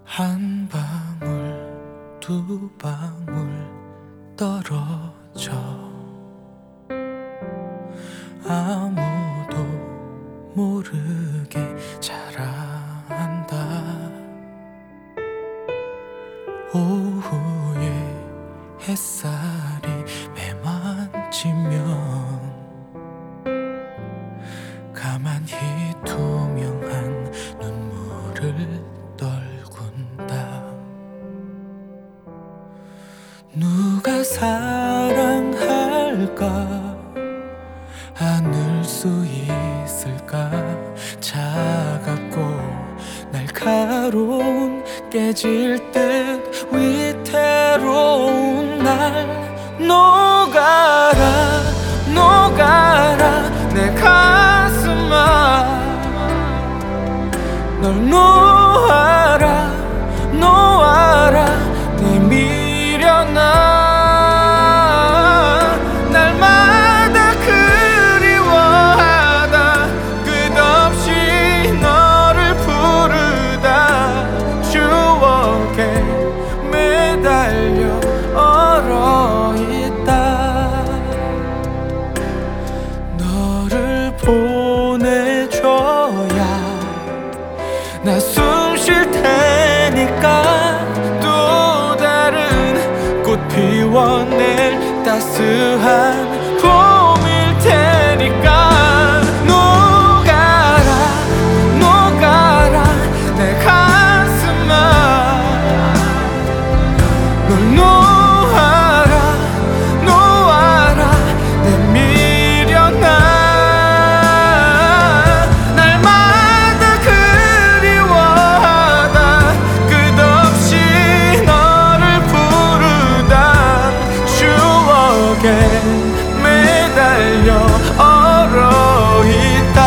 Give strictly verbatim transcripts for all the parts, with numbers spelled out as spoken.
한 방울 두 방울 떨어져 아무도 모르게 자란다. 오후에 햇살이 매만지면 가만히 투명한 눈물을 떨군다. 누가 사랑할까? 안을 수 있을까? 차갑고 날카로운 깨질 듯 위태로운 날 녹아라 녹아라 내 가슴아. 널 놓아라 놓아라 내 미련아. 날마다 그리워하다 끝없이 너를 부르다 추억에 매달려 얼어있다. 너를 보내줘야 나 숨 쉴 테니까. 또 다른 꽃 피워낼 따스한 봄일 테니까. 녹아라 녹아라 내 가슴아. 널 놓아라 놓아라 내 미련아. 매달려 얼어있다.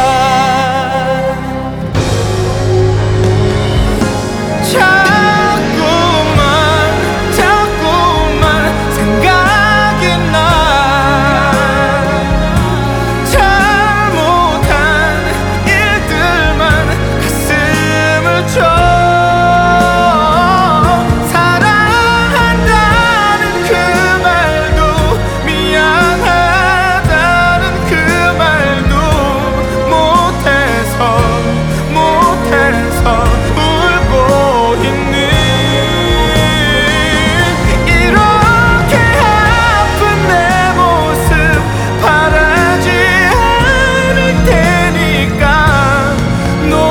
자꾸만 자꾸만 생각이 나. 잘못한 일들만 가슴을 쳐.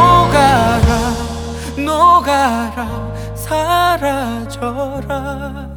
녹아라 사라져라.